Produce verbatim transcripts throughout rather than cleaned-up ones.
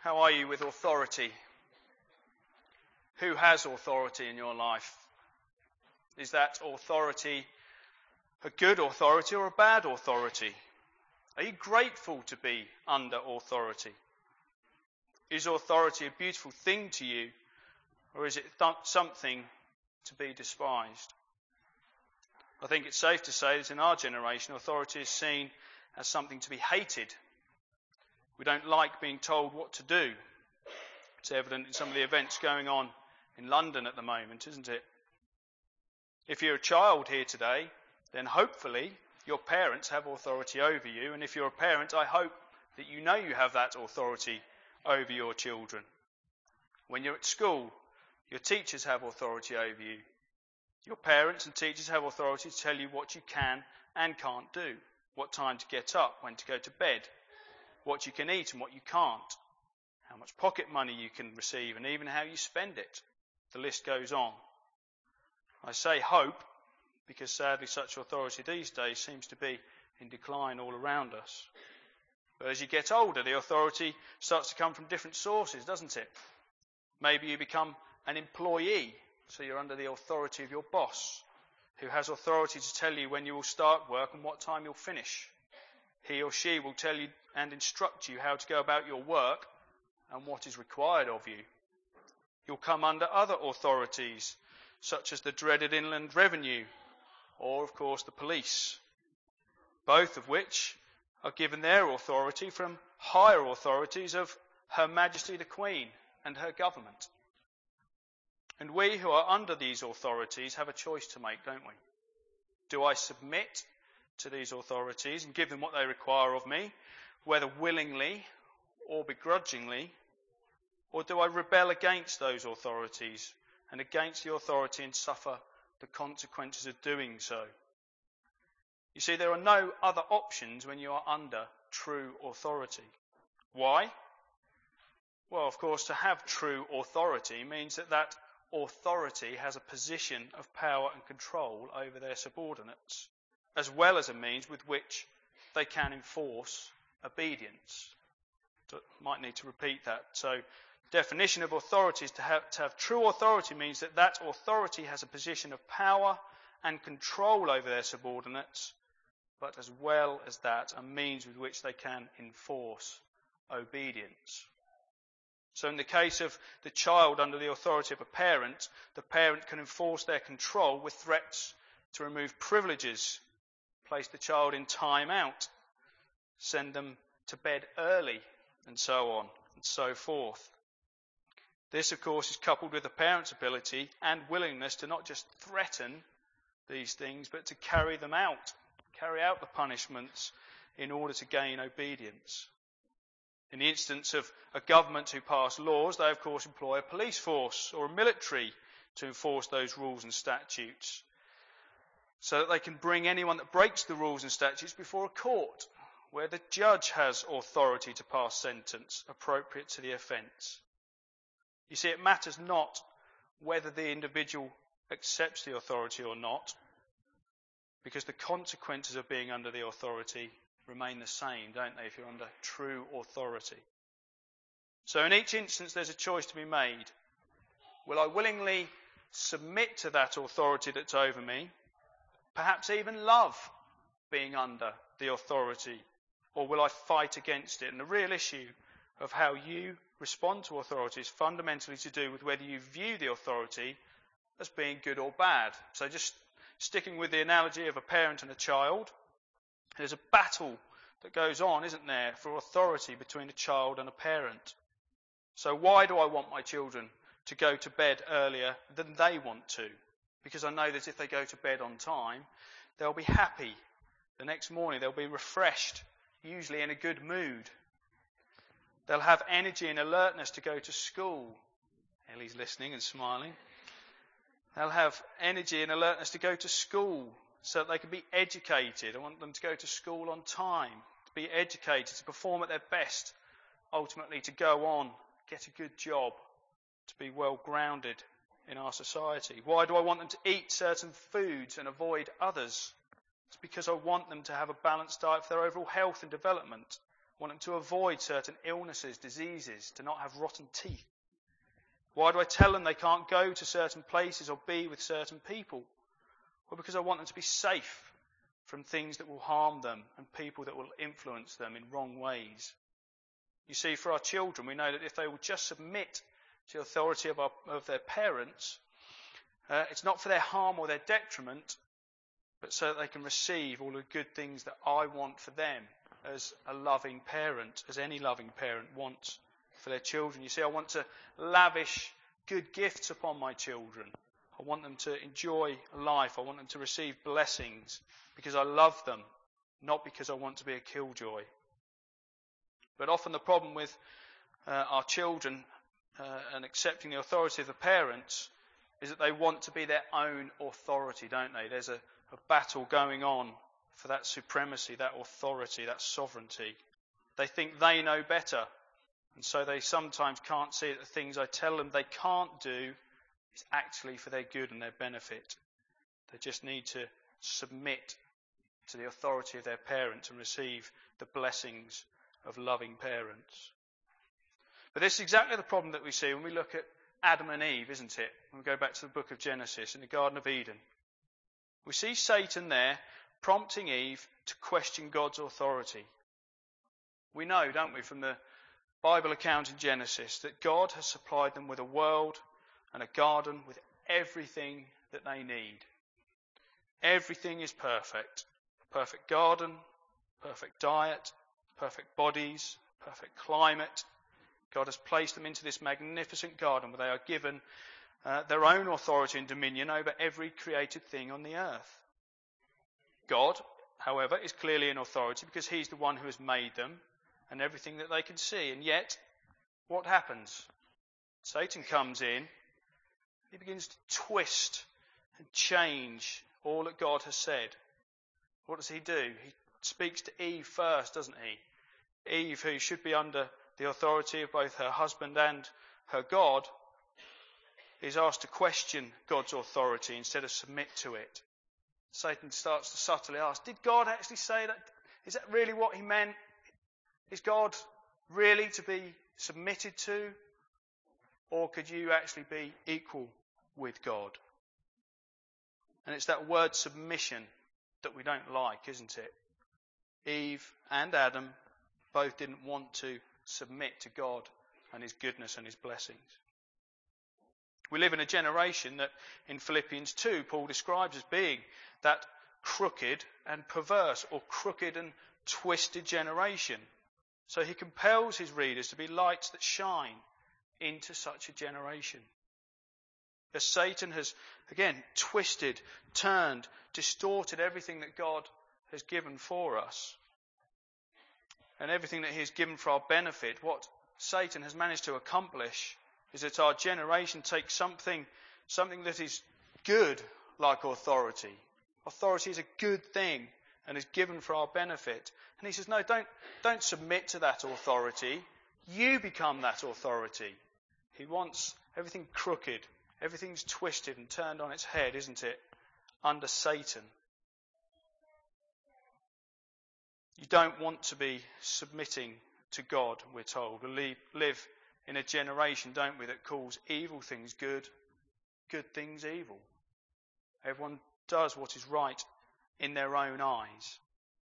How are you with authority? Who has authority in your life? Is that authority a good authority or a bad authority? Are you grateful to be under authority? Is authority a beautiful thing to you, or is it th- something to be despised? I think it's safe to say that in our generation, authority is seen as something to be hated. We don't like being told what to do. It's evident in some of the events going on in London at the moment, isn't it? If you're a child here today, then hopefully your parents have authority over you. And if you're a parent, I hope that you know you have that authority over your children. When you're at school, your teachers have authority over you. Your parents and teachers have authority to tell you what you can and can't do, what time to get up, when to go to bed, what you can eat and what you can't, how much pocket money you can receive, and even how you spend it. The list goes on. I say hope because sadly such authority these days seems to be in decline all around us. But as you get older, the authority starts to come from different sources, doesn't it? Maybe you become an employee, so you're under the authority of your boss, who has authority to tell you when you will start work and what time you'll finish. He or she will tell you and instruct you how to go about your work and what is required of you. You'll come under other authorities, such as the dreaded Inland Revenue, or, of course, the police, both of which are given their authority from higher authorities of Her Majesty the Queen and her government. And we who are under these authorities have a choice to make, don't we? Do I submit to these authorities and give them what they require of me, whether willingly or begrudgingly, or do I rebel against those authorities and against the authority and suffer the consequences of doing so? You see, there are no other options when you are under true authority. Why? Well, of course, to have true authority means that that authority has a position of power and control over their subordinates, as well as a means with which they can enforce obedience. So, might need to repeat that. So, definition of authority is to have, to have true authority means that that authority has a position of power and control over their subordinates, but as well as that, a means with which they can enforce obedience. So in the case of the child under the authority of a parent, the parent can enforce their control with threats to remove privileges, place the child in time out, send them to bed early, and so on and so forth. This, of course, is coupled with the parent's ability and willingness to not just threaten these things, but to carry them out, carry out the punishments in order to gain obedience. In the instance of a government who pass laws, they, of course, employ a police force or a military to enforce those rules and statutes, so that they can bring anyone that breaks the rules and statutes before a court, where the judge has authority to pass sentence appropriate to the offence. You see, it matters not whether the individual accepts the authority or not, because the consequences of being under the authority remain the same, don't they, if you're under true authority. So in each instance there's a choice to be made. Will I willingly submit to that authority that's over me, perhaps even love being under the authority, or will I fight against it? And the real issue of how you respond to authority is fundamentally to do with whether you view the authority as being good or bad. So just sticking with the analogy of a parent and a child, there's a battle that goes on, isn't there, for authority between a child and a parent. So why do I want my children to go to bed earlier than they want to? Because I know that if they go to bed on time, they'll be happy. The next morning they'll be refreshed, usually in a good mood. They'll have energy and alertness to go to school. Ellie's listening and smiling. They'll have energy and alertness to go to school so that they can be educated. I want them to go to school on time, to be educated, to perform at their best, ultimately to go on, get a good job, to be well grounded in our society. Why do I want them to eat certain foods and avoid others? It's because I want them to have a balanced diet for their overall health and development. I want them to avoid certain illnesses, diseases, to not have rotten teeth. Why do I tell them they can't go to certain places or be with certain people? Well, because I want them to be safe from things that will harm them and people that will influence them in wrong ways. You see, for our children, we know that if they will just submit to the authority of, our, of their parents, uh, it's not for their harm or their detriment, but so that they can receive all the good things that I want for them as a loving parent, as any loving parent wants for their children. You see, I want to lavish good gifts upon my children. I want them to enjoy life. I want them to receive blessings because I love them, not because I want to be a killjoy. But often the problem with uh, our children uh, and accepting the authority of the parents is that they want to be their own authority, don't they? There's a, a battle going on for that supremacy, that authority, that sovereignty. They think they know better, and so they sometimes can't see that the things I tell them they can't do is actually for their good and their benefit. They just need to submit to the authority of their parents and receive the blessings of loving parents. But this is exactly the problem that we see when we look at Adam and Eve, isn't it? When we go back to the book of Genesis in the Garden of Eden. We see Satan there prompting Eve to question God's authority. We know, don't we, from the Bible account in Genesis, that God has supplied them with a world and a garden with everything that they need. Everything is perfect. Perfect garden, perfect diet, perfect bodies, perfect climate. God has placed them into this magnificent garden where they are given uh, their own authority and dominion over every created thing on the earth. God, however, is clearly in authority because he's the one who has made them and everything that they can see. And yet, what happens? Satan comes in, he begins to twist and change all that God has said. What does he do? He speaks to Eve first, doesn't he? Eve, who should be under the authority of both her husband and her God, is asked to question God's authority instead of submit to it. Satan starts to subtly ask, did God actually say that? Is that really what he meant? Is God really to be submitted to? Or could you actually be equal with God? And it's that word submission that we don't like, isn't it? Eve and Adam both didn't want to submit to God and his goodness and his blessings. We live in a generation that in Philippians two Paul describes as being that crooked and perverse, or crooked and twisted generation. So he compels his readers to be lights that shine into such a generation. As Satan has, again, twisted, turned, distorted everything that God has given for us, and everything that he has given for our benefit, what Satan has managed to accomplish is that our generation takes something, something that is good, like authority. Authority is a good thing and is given for our benefit. And he says, no, don't, don't submit to that authority. You become that authority. He wants everything crooked, everything's twisted and turned on its head, isn't it, under Satan. You don't want to be submitting to God, we're told. We live in a generation, don't we, that calls evil things good, good things evil. Everyone does what is right in their own eyes.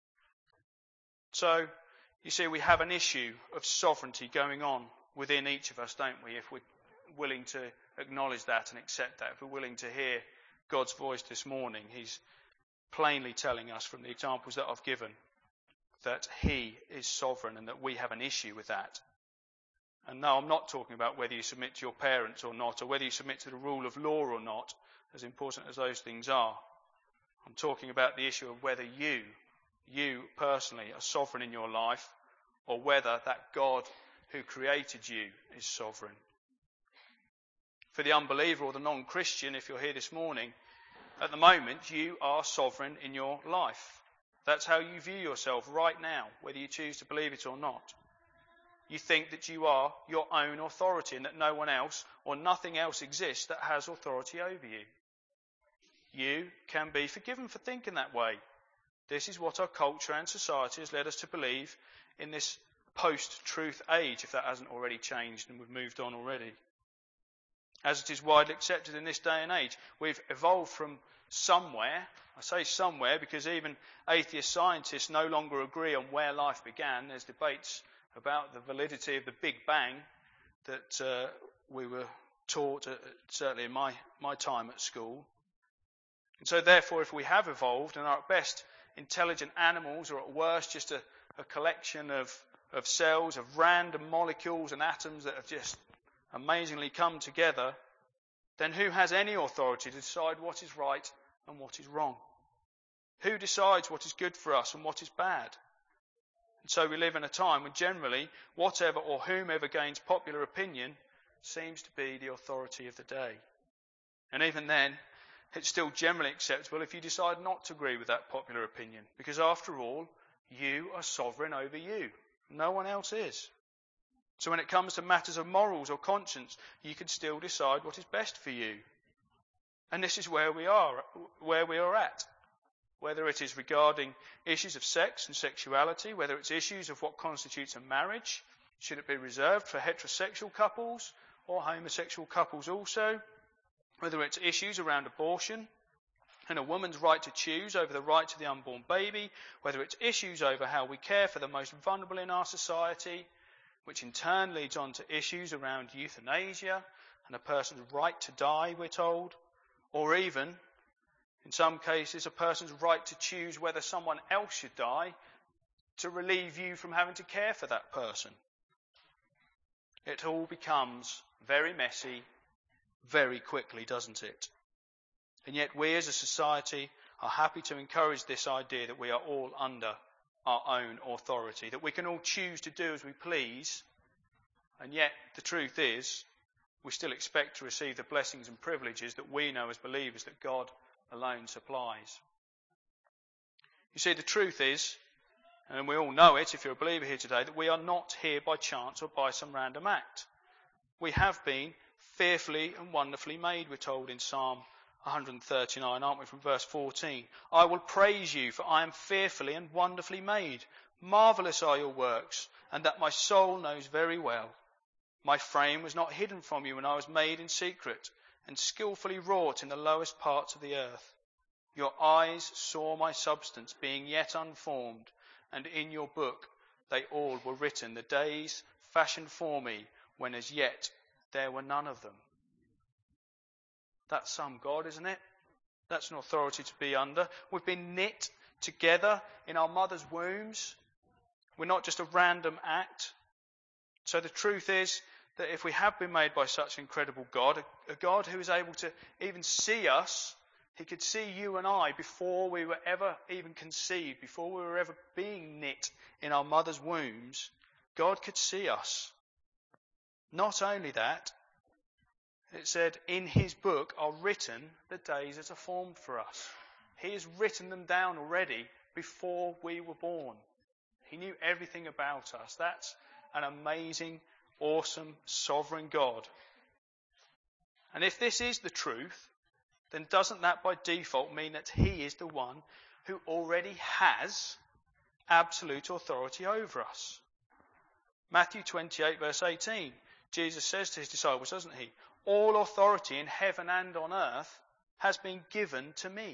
So, you see, we have an issue of sovereignty going on within each of us, don't we, if we're willing to acknowledge that and accept that, if we're willing to hear God's voice this morning. He's plainly telling us from the examples that I've given that he is sovereign and that we have an issue with that. And no, I'm not talking about whether you submit to your parents or not, or whether you submit to the rule of law or not, as important as those things are. I'm talking about the issue of whether you, you personally, are sovereign in your life, or whether that God who created you is sovereign. For the unbeliever or the non-Christian, if you're here this morning, at the moment you are sovereign in your life. That's how you view yourself right now, whether you choose to believe it or not. You think that you are your own authority and that no one else or nothing else exists that has authority over you. You can be forgiven for thinking that way. This is what our culture and society has led us to believe in this post-truth age, if that hasn't already changed and we've moved on already. As it is widely accepted in this day and age, we've evolved from somewhere. I say somewhere because even atheist scientists no longer agree on where life began. There's debates about the validity of the Big Bang that uh, we were taught, uh, certainly in my, my time at school. And so therefore, if we have evolved and are at best intelligent animals, or at worst just a, a collection of, of cells, of random molecules and atoms that have just amazingly come together, then who has any authority to decide what is right and what is wrong? Who decides what is good for us and what is bad? And so we live in a time when generally whatever or whomever gains popular opinion seems to be the authority of the day. And even then, it's still generally acceptable if you decide not to agree with that popular opinion, because after all, you are sovereign over you. No one else is. So when it comes to matters of morals or conscience, you can still decide what is best for you. And this is where we are, where we are at. Whether it is regarding issues of sex and sexuality, whether it's issues of what constitutes a marriage, should it be reserved for heterosexual couples or homosexual couples also, whether it's issues around abortion and a woman's right to choose over the right to the unborn baby, whether it's issues over how we care for the most vulnerable in our society, which in turn leads on to issues around euthanasia and a person's right to die, we're told, or even, in some cases, a person's right to choose whether someone else should die to relieve you from having to care for that person. It all becomes very messy very quickly, doesn't it? And yet we as a society are happy to encourage this idea that we are all under our own authority, that we can all choose to do as we please, and yet the truth is we still expect to receive the blessings and privileges that we know as believers that God alone supplies. You see, the truth is, and we all know it if you're a believer here today, that we are not here by chance or by some random act. We have been fearfully and wonderfully made, we're told in Psalm one thirty-nine, aren't we, from verse fourteen. I will praise you, for I am fearfully and wonderfully made. Marvellous are your works, and that my soul knows very well. My frame was not hidden from you when I was made in secret, and skillfully wrought in the lowest parts of the earth. Your eyes saw my substance, being yet unformed, and in your book they all were written, the days fashioned for me, when as yet there were none of them. That's some God, isn't it? That's an authority to be under. We've been knit together in our mother's wombs. We're not just a random act. So the truth is that if we have been made by such an incredible God, a, a God who is able to even see us, he could see you and I before we were ever even conceived, before we were ever being knit in our mother's wombs, God could see us. Not only that, it said, in his book are written the days that are formed for us. He has written them down already before we were born. He knew everything about us. That's an amazing, awesome, sovereign God. And if this is the truth, then doesn't that by default mean that he is the one who already has absolute authority over us? Matthew twenty-eight, verse eighteen, Jesus says to his disciples, doesn't he? All authority in heaven and on earth has been given to me.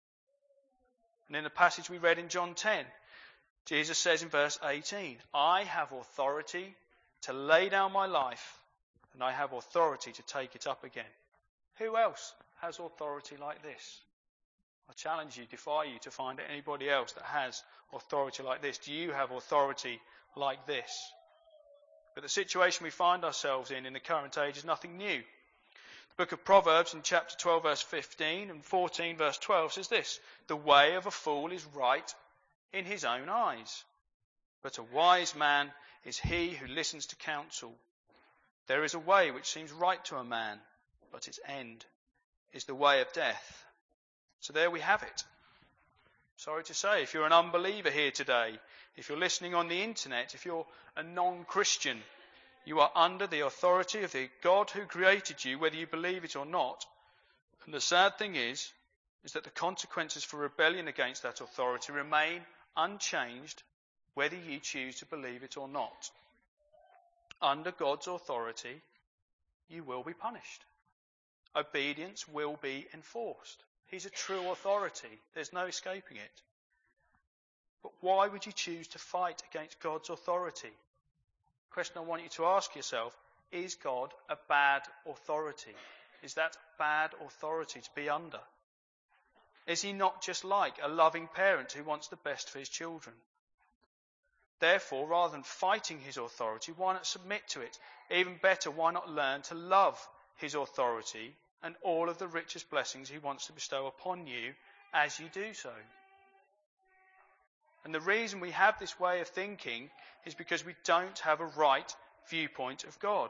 And in the passage we read in John ten, Jesus says in verse eighteen, I have authority to lay down my life, and I have authority to take it up again. Who else has authority like this? I challenge you, defy you to find anybody else that has authority like this. Do you have authority like this? But the situation we find ourselves in in the current age is nothing new. The book of Proverbs in chapter twelve verse fifteen and fourteen verse twelve says this, the way of a fool is right in his own eyes, but a wise man is he who listens to counsel. There is a way which seems right to a man, but its end is the way of death. So there we have it. Sorry to say, if you're an unbeliever here today, if you're listening on the internet, if you're a non-Christian, you are under the authority of the God who created you, whether you believe it or not. And the sad thing is, is that the consequences for rebellion against that authority remain unchanged whether you choose to believe it or not. Under God's authority, you will be punished. Obedience will be enforced. He's a true authority. There's no escaping it. But why would you choose to fight against God's authority? The question I want you to ask yourself, is God a bad authority? Is that bad authority to be under? Is he not just like a loving parent who wants the best for his children? Therefore, rather than fighting his authority, why not submit to it? Even better, why not learn to love his authority and all of the richest blessings he wants to bestow upon you as you do so? And the reason we have this way of thinking is because we don't have a right viewpoint of God.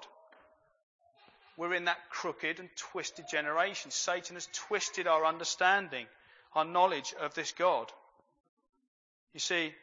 We're in that crooked and twisted generation. Satan has twisted our understanding, our knowledge of this God. You see,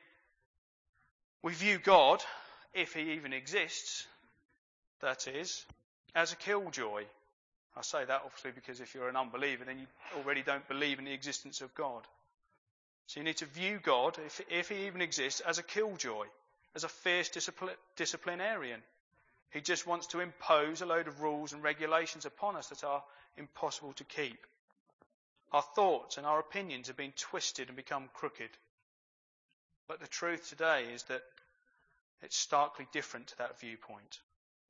we view God, if he even exists, that is, as a killjoy. I say that obviously because if you're an unbeliever, then you already don't believe in the existence of God. So you need to view God, if, if he even exists, as a killjoy, as a fierce discipl- disciplinarian. He just wants to impose a load of rules and regulations upon us that are impossible to keep. Our thoughts and our opinions have been twisted and become crooked. But the truth today is that it's starkly different to that viewpoint.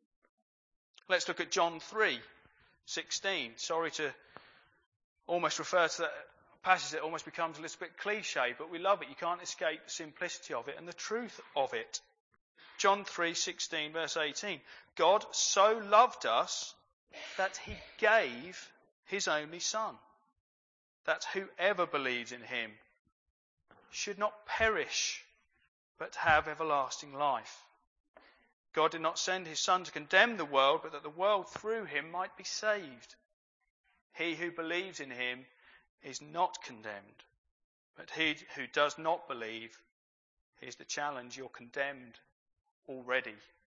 Let's look at John three sixteen. Sorry to almost refer to that passage that almost becomes a little bit cliche, but we love it. You can't escape the simplicity of it and the truth of it. John three sixteen verse eighteen. God so loved us that he gave his only Son, that whoever believes in him should not perish, but have everlasting life. God did not send his Son to condemn the world, but that the world through him might be saved. He who believes in him is not condemned, but he who does not believe, here's the challenge, you're condemned already.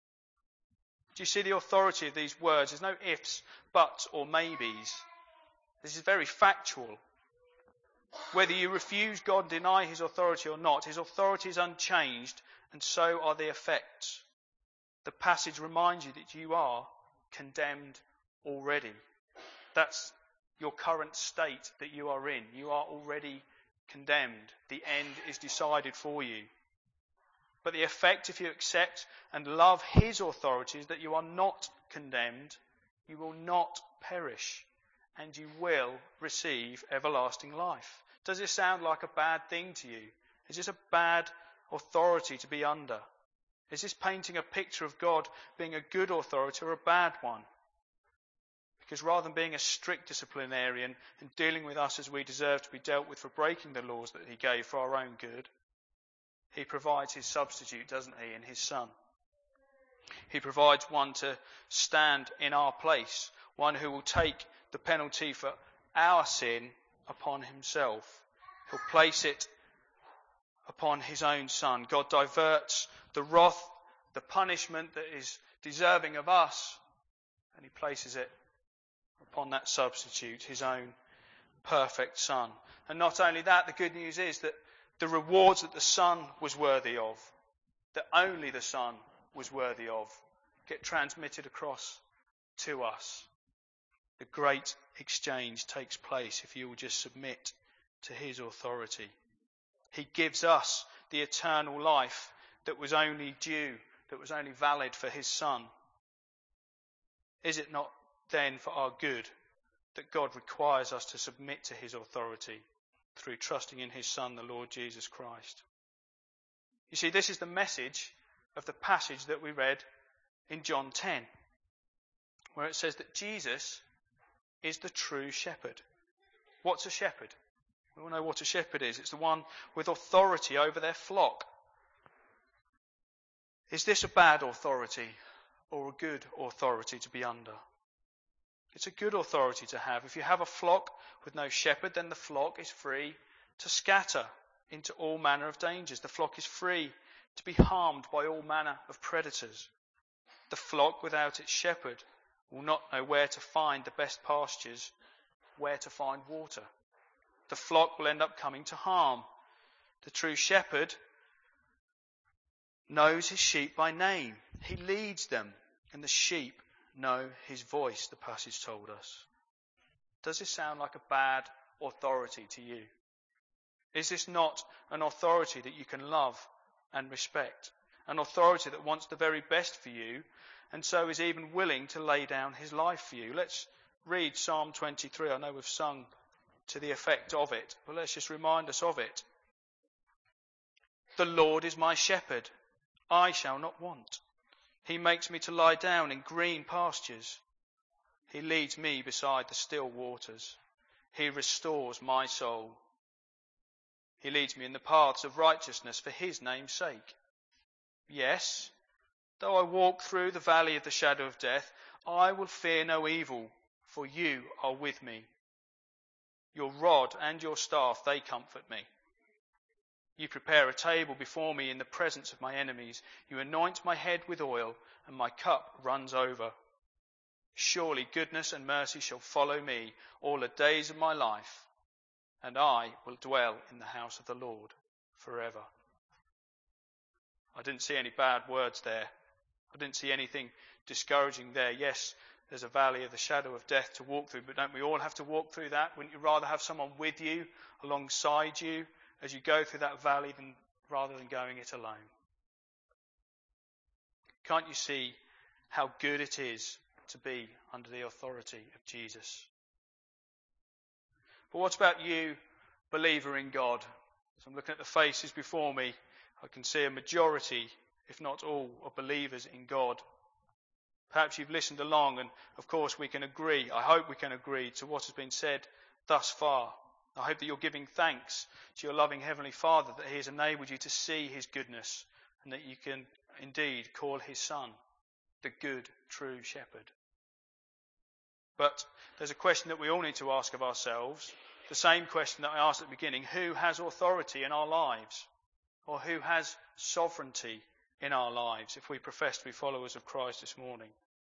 Do you see the authority of these words? There's no ifs, buts or maybes. This is very factual. Whether you refuse God and deny his authority or not, his authority is unchanged, and so are the effects. The passage reminds you that you are condemned already. That's your current state that you are in. You are already condemned. The end is decided for you. But the effect, if you accept and love his authority, is that you are not condemned, you will not perish, and you will receive everlasting life. Does this sound like a bad thing to you? Is this a bad authority to be under? Is this painting a picture of God being a good authority or a bad one? Because rather than being a strict disciplinarian and dealing with us as we deserve to be dealt with for breaking the laws that he gave for our own good, he provides his substitute, doesn't he, in his Son. He provides one to stand in our place, one who will take the penalty for our sin upon himself. He'll place it upon his own Son. God diverts the wrath, the punishment that is deserving of us, and he places it upon that substitute, his own perfect Son. And not only that, the good news is that the rewards that the Son was worthy of, that only the Son was worthy of, get transmitted across to us. The great exchange takes place if you will just submit to his authority. He gives us the eternal life that was only due, that was only valid for his Son. Is it not then for our good that God requires us to submit to his authority through trusting in his Son, the Lord Jesus Christ? You see, this is the message of the passage that we read in John ten, where it says that Jesus is the true shepherd. What's a shepherd? We all know what a shepherd is. It's the one with authority over their flock. Is this a bad authority or a good authority to be under? It's a good authority to have. If you have a flock with no shepherd, then the flock is free to scatter into all manner of dangers. The flock is free to be harmed by all manner of predators. The flock without its shepherd will not know where to find the best pastures, where to find water. The flock will end up coming to harm. The true shepherd knows his sheep by name. He leads them, and the sheep know his voice, the passage told us. Does this sound like a bad authority to you? Is this not an authority that you can love and respect? An authority that wants the very best for you, and so is even willing to lay down his life for you. Let's read Psalm twenty-three. I know we've sung to the effect of it, but let's just remind us of it. The Lord is my shepherd, I shall not want. He makes me to lie down in green pastures. He leads me beside the still waters. He restores my soul. He leads me in the paths of righteousness for his name's sake. Yes, though I walk through the valley of the shadow of death, I will fear no evil, for you are with me. Your rod and your staff, they comfort me. You prepare a table before me in the presence of my enemies. You anoint my head with oil, and my cup runs over. Surely goodness and mercy shall follow me all the days of my life, and I will dwell in the house of the Lord forever. I didn't see any bad words there. I didn't see anything discouraging there. Yes, there's a valley of the shadow of death to walk through, but don't we all have to walk through that? Wouldn't you rather have someone with you, alongside you, as you go through that valley than, rather than going it alone? Can't you see how good it is to be under the authority of Jesus? But what about you, believer in God? So I'm looking at the faces before me. I can see a majority, if not all, of believers in God. Perhaps you've listened along, and of course we can agree, I hope we can agree to what has been said thus far. I hope that you're giving thanks to your loving Heavenly Father that he has enabled you to see his goodness, and that you can indeed call his Son the good, true shepherd. But there's a question that we all need to ask of ourselves, the same question that I asked at the beginning: who has authority in our lives? Or who has sovereignty in our lives if we profess to be followers of Christ this morning?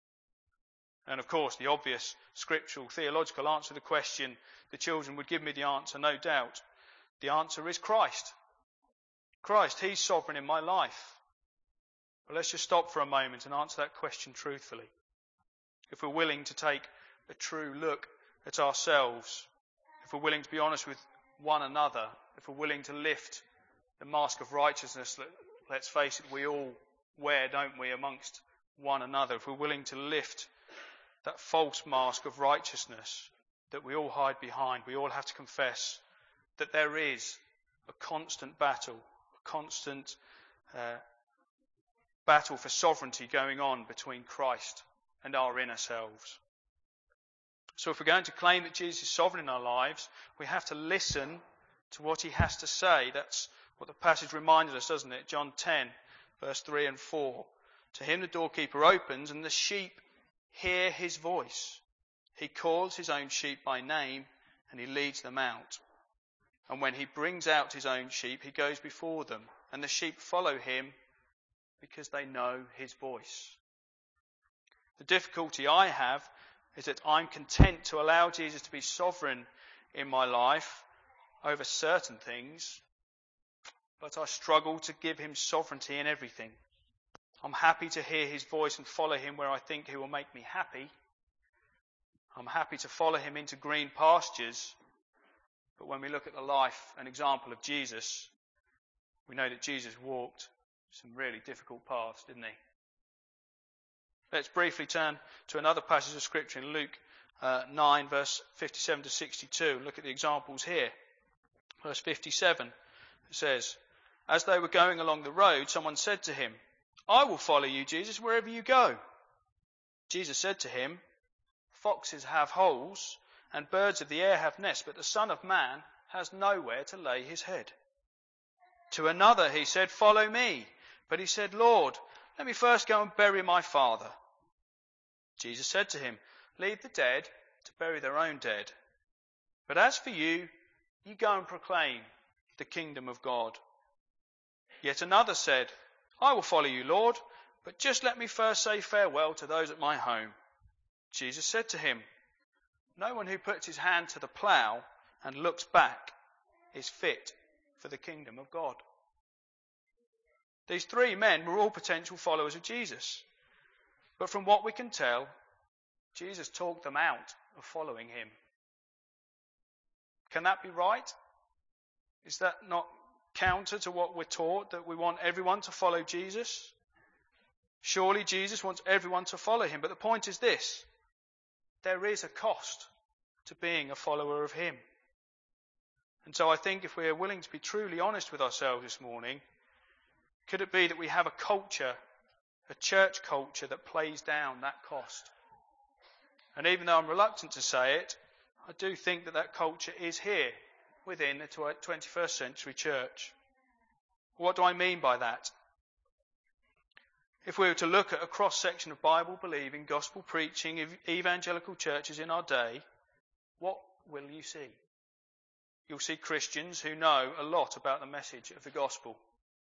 And of course, the obvious scriptural, theological answer to the question, the children would give me the answer, no doubt. The answer is Christ. Christ, he's sovereign in my life. But let's just stop for a moment and answer that question truthfully. If we're willing to take a true look at ourselves, if we're willing to be honest with one another, if we're willing to lift the mask of righteousness that, let's face it, we all wear, don't we, amongst one another, if we're willing to lift that false mask of righteousness that we all hide behind, we all have to confess that there is a constant battle, a constant uh, battle for sovereignty going on between Christ and our inner selves. So if we're going to claim that Jesus is sovereign in our lives, we have to listen to what he has to say. That's what the passage reminded us, doesn't it? John ten, verse three and four. To him the doorkeeper opens, and the sheep hear his voice. He calls his own sheep by name, and he leads them out. And when he brings out his own sheep, he goes before them, and the sheep follow him because they know his voice. The difficulty I have is that I'm content to allow Jesus to be sovereign in my life over certain things, but I struggle to give him sovereignty in everything. I'm happy to hear his voice and follow him where I think he will make me happy. I'm happy to follow him into green pastures. But when we look at the life and example of Jesus, we know that Jesus walked some really difficult paths, didn't he? Let's briefly turn to another passage of Scripture in Luke uh, nine, verse fifty-seven to sixty-two. Look at the examples here. Verse fifty-seven, it says, as they were going along the road, someone said to him, I will follow you, Jesus, wherever you go. Jesus said to him, foxes have holes, and birds of the air have nests, but the Son of Man has nowhere to lay his head. To another he said, follow me. But he said, Lord, let me first go and bury my father. Jesus said to him, leave the dead to bury their own dead. But as for you, you go and proclaim the kingdom of God. Yet another said, I will follow you, Lord, but just let me first say farewell to those at my home. Jesus said to him, no one who puts his hand to the plough and looks back is fit for the kingdom of God. These three men were all potential followers of Jesus. But from what we can tell, Jesus talked them out of following him. Can that be right? Is that not counter to what we're taught, that we want everyone to follow Jesus? Surely Jesus wants everyone to follow him. But the point is this: there is a cost to being a follower of him. And so I think if we are willing to be truly honest with ourselves this morning, could it be that we have a culture, a church culture, that plays down that cost? And even though I'm reluctant to say it, I do think that that culture is here within the twenty-first century church. What do I mean by that? If we were to look at a cross-section of Bible-believing, gospel-preaching evangelical churches in our day, what will you see? You'll see Christians who know a lot about the message of the gospel.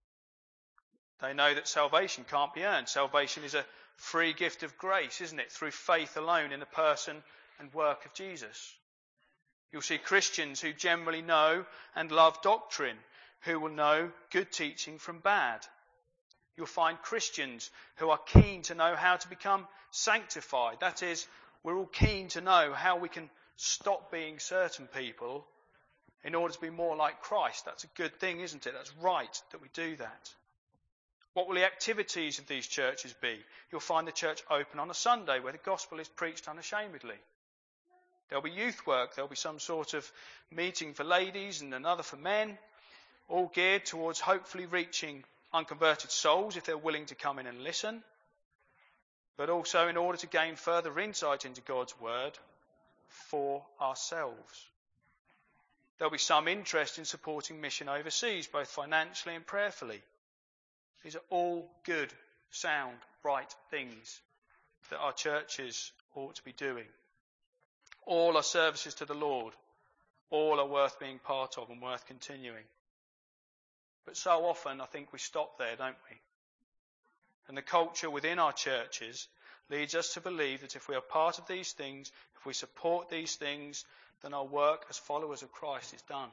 They know that salvation can't be earned. Salvation is a free gift of grace, isn't it? Through faith alone in the person and work of Jesus. You'll see Christians who generally know and love doctrine, who will know good teaching from bad. You'll find Christians who are keen to know how to become sanctified. That is, we're all keen to know how we can stop being certain people in order to be more like Christ. That's a good thing, isn't it? That's right that we do that. What will the activities of these churches be? You'll find the church open on a Sunday where the gospel is preached unashamedly. There'll be youth work. There'll be some sort of meeting for ladies and another for men, all geared towards hopefully reaching unconverted souls if they're willing to come in and listen, but also in order to gain further insight into God's word for ourselves. There'll be some interest in supporting mission overseas, both financially and prayerfully. These are all good, sound, bright things that our churches ought to be doing. All are services to the Lord. All are worth being part of and worth continuing. But so often I think we stop there, don't we? And the culture within our churches leads us to believe that if we are part of these things, if we support these things, then our work as followers of Christ is done.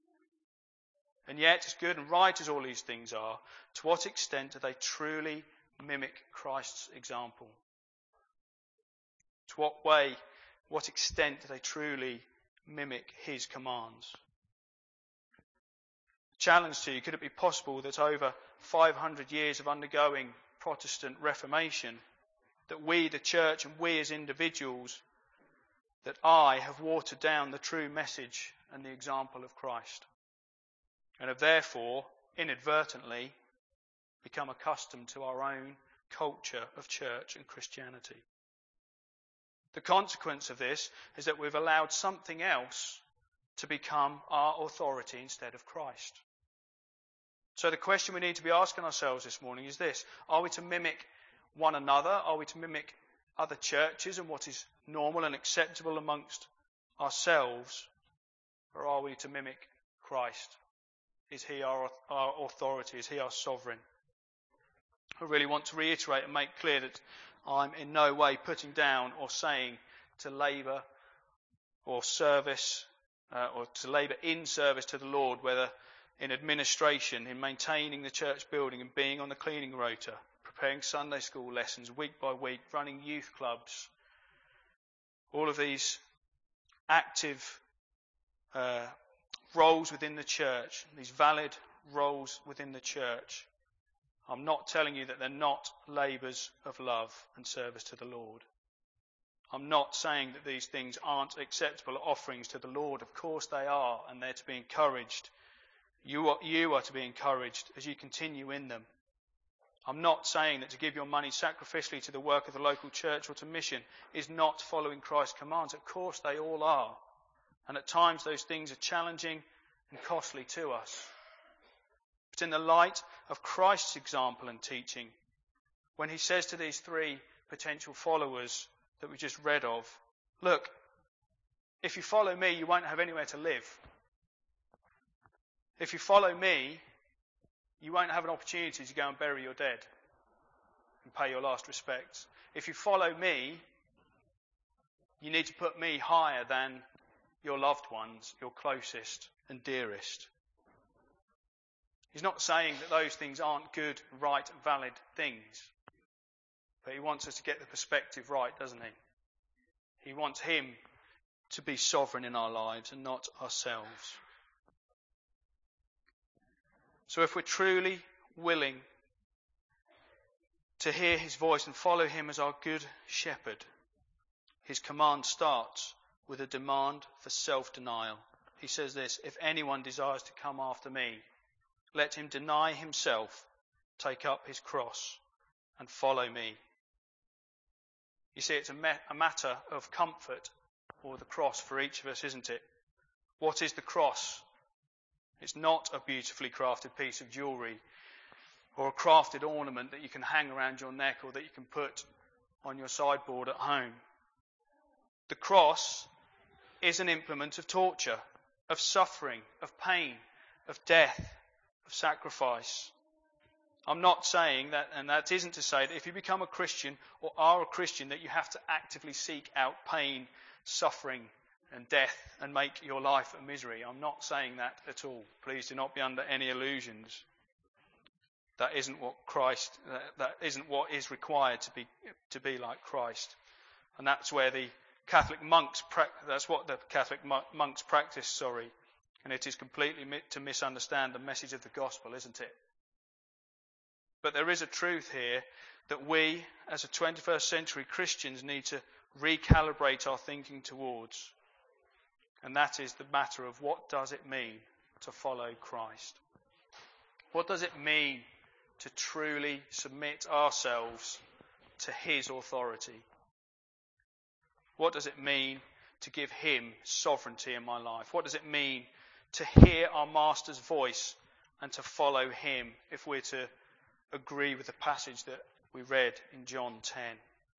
And yet, as good and right as all these things are, to what extent do they truly mimic Christ's example? To what way, what extent do they truly mimic his commands? Challenge to you, could it be possible that over five hundred years of undergoing Protestant Reformation, that we, the church, and we as individuals, that I have watered down the true message and the example of Christ, and have therefore inadvertently become accustomed to our own culture of church and Christianity? The consequence of this is that we've allowed something else to become our authority instead of Christ. So the question we need to be asking ourselves this morning is this: are we to mimic one another? Are we to mimic other churches and what is normal and acceptable amongst ourselves? Or are we to mimic Christ? Is he our, our authority? Is he our sovereign? I really want to reiterate and make clear that I'm in no way putting down or saying to labour or service uh, or to labour in service to the Lord, whether in administration, in maintaining the church building and being on the cleaning rota, preparing Sunday school lessons week by week, running youth clubs, all of these active uh, roles within the church, these valid roles within the church. I'm not telling you that they're not labours of love and service to the Lord. I'm not saying that these things aren't acceptable offerings to the Lord. Of course they are, and they're to be encouraged. You are, you are to be encouraged as you continue in them. I'm not saying that to give your money sacrificially to the work of the local church or to mission is not following Christ's commands. Of course they all are. And at times those things are challenging and costly to us. But in the light of Christ's example and teaching, when he says to these three potential followers that we just read of, look, if you follow me, you won't have anywhere to live. If you follow me, you won't have an opportunity to go and bury your dead and pay your last respects. If you follow me, you need to put me higher than your loved ones, your closest and dearest. He's not saying that those things aren't good, right, valid things. But he wants us to get the perspective right, doesn't he? He wants him to be sovereign in our lives and not ourselves. So if we're truly willing to hear his voice and follow him as our good shepherd, his command starts with a demand for self-denial. He says this, if anyone desires to come after me, let him deny himself, take up his cross, and follow me. You see, it's a, me- a matter of comfort, or the cross for each of us, isn't it? What is the cross? It's not a beautifully crafted piece of jewellery or a crafted ornament that you can hang around your neck or that you can put on your sideboard at home. The cross is an implement of torture, of suffering, of pain, of death, of sacrifice. I'm not saying that, and that isn't to say that if you become a Christian or are a Christian that you have to actively seek out pain, suffering and death and make your life a misery. I'm not saying that at all. Please do not be under any illusions. That isn't what Christ, that isn't what is required to be to be like Christ. And that's where the Catholic monks, that's what the Catholic monks practice, sorry. And it is completely to misunderstand the message of the gospel, isn't it? But there is a truth here that we, as a twenty-first century Christians, need to recalibrate our thinking towards. And that is the matter of what does it mean to follow Christ? What does it mean to truly submit ourselves to his authority? What does it mean to give him sovereignty in my life? What does it mean to hear our Master's voice and to follow him, if we're to agree with the passage that we read in John ten?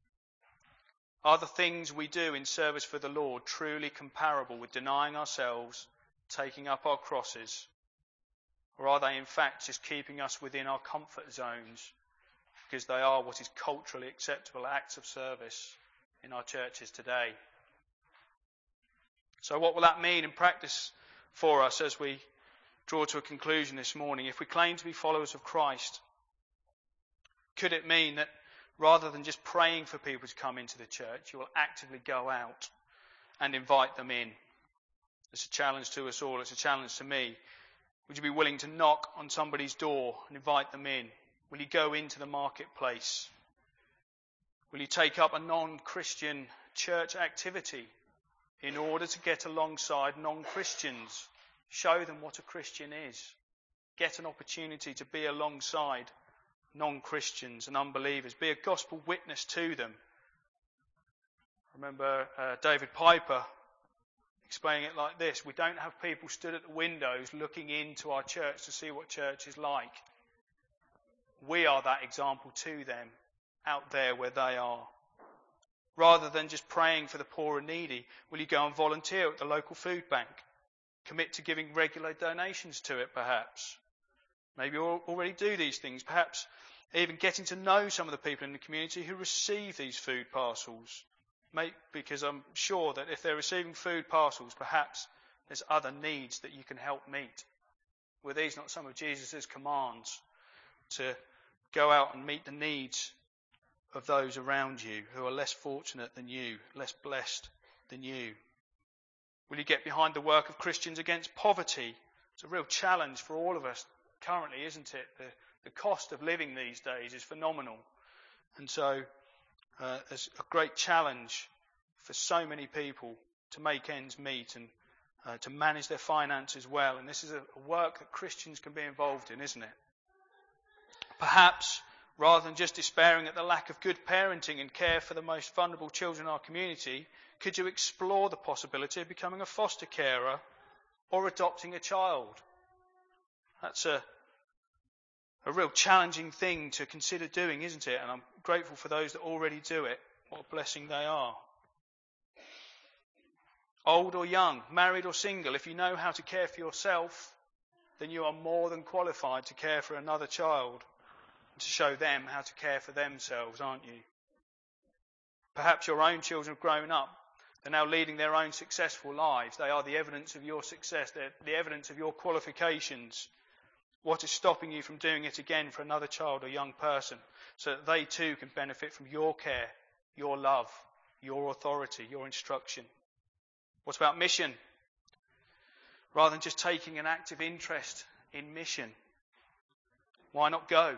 Are the things we do in service for the Lord truly comparable with denying ourselves, taking up our crosses? Or are they in fact just keeping us within our comfort zones because they are what is culturally acceptable acts of service in our churches today? So what will that mean in practice for us as we draw to a conclusion this morning? If we claim to be followers of Christ, could it mean that rather than just praying for people to come into the church, you will actively go out and invite them in? It's a challenge to us all. It's a challenge to me. Would you be willing to knock on somebody's door and invite them in? Will you go into the marketplace? Will you take up a non-Christian church activity in order to get alongside non-Christians? Show them what a Christian is. Get an opportunity to be alongside non-Christians and unbelievers. Be a gospel witness to them. I remember uh, David Piper explaining it like this: we don't have people stood at the windows looking into our church to see what church is like. We are that example to them out there where they are. Rather than just praying for the poor and needy, will you go and volunteer at the local food bank? Commit to giving regular donations to it, perhaps. Maybe you already do these things. Perhaps even getting to know some of the people in the community who receive these food parcels. Maybe, because I'm sure that if they're receiving food parcels, perhaps there's other needs that you can help meet. Were these not some of Jesus' commands to go out and meet the needs of those around you who are less fortunate than you, less blessed than you? Will you get behind the work of Christians against poverty? It's a real challenge for all of us currently, isn't it? The, the cost of living these days is phenomenal. And so uh, there's a great challenge for so many people to make ends meet and uh, to manage their finances well. And this is a, a work that Christians can be involved in, isn't it? Perhaps, rather than just despairing at the lack of good parenting and care for the most vulnerable children in our community, could you explore the possibility of becoming a foster carer or adopting a child? That's a, a real challenging thing to consider doing, isn't it? And I'm grateful for those that already do it. What a blessing they are. Old or young, married or single, if you know how to care for yourself, then you are more than qualified to care for another child and to show them how to care for themselves, aren't you? Perhaps your own children have grown up. They're now leading their own successful lives. They are the evidence of your success. They're the evidence of your qualifications. What is stopping you from doing it again for another child or young person so that they too can benefit from your care, your love, your authority, your instruction? What about mission? Rather than just taking an active interest in mission, why not go?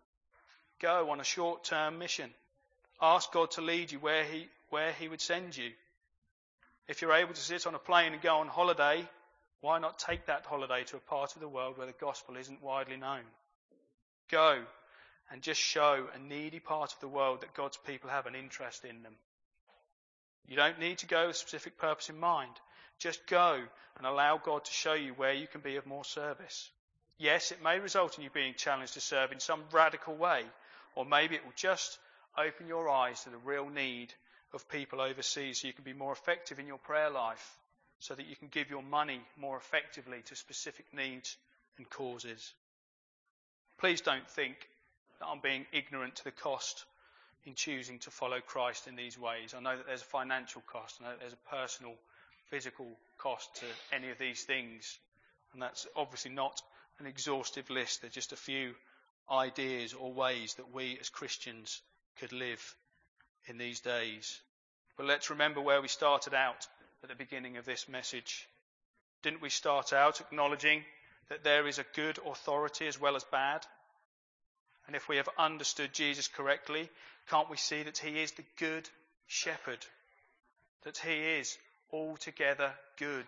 Go on a short-term mission. Ask God to lead you where he, where he would send you. If you're able to sit on a plane and go on holiday, why not take that holiday to a part of the world where the gospel isn't widely known? Go and just show a needy part of the world that God's people have an interest in them. You don't need to go with a specific purpose in mind. Just go and allow God to show you where you can be of more service. Yes, it may result in you being challenged to serve in some radical way, or maybe it will just open your eyes to the real need of people overseas so you can be more effective in your prayer life, so that you can give your money more effectively to specific needs and causes. Please don't think that I'm being ignorant to the cost in choosing to follow Christ in these ways. I know that there's a financial cost. I know that there's a personal, physical cost to any of these things. And that's obviously not an exhaustive list. They're just a few ideas or ways that we as Christians could live in these days. But let's remember where we started out at the beginning of this message. Didn't we start out acknowledging that there is a good authority as well as bad? And if we have understood Jesus correctly, can't we see that he is the good shepherd? That he is altogether good.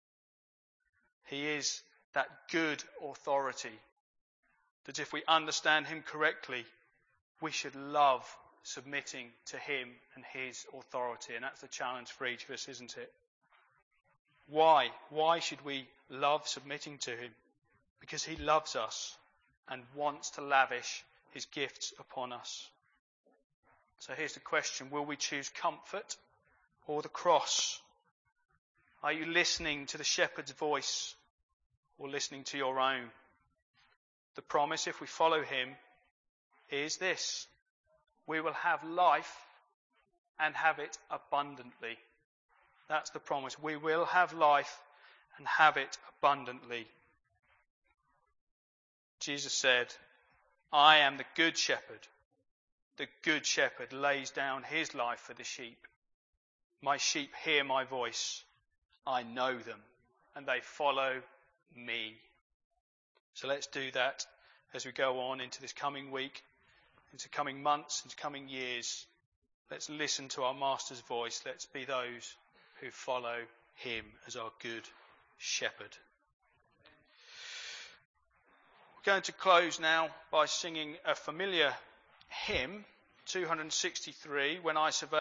He is that good authority. That if we understand him correctly, we should love submitting to him and his authority. And that's the challenge for each of us, isn't it? Why? Why should we love submitting to him? Because he loves us and wants to lavish his gifts upon us. So here's the question. Will we choose comfort or the cross? Are you listening to the shepherd's voice or listening to your own? The promise, if we follow him, is this: we will have life and have it abundantly. That's the promise. We will have life and have it abundantly. Jesus said, I am the good shepherd. The good shepherd lays down his life for the sheep. My sheep hear my voice. I know them and they follow me. So let's do that as we go on into this coming week, into coming months, into coming years. Let's listen to our Master's voice. Let's be those who follow him as our good shepherd. We're going to close now by singing a familiar hymn, two sixty-three, When I Survey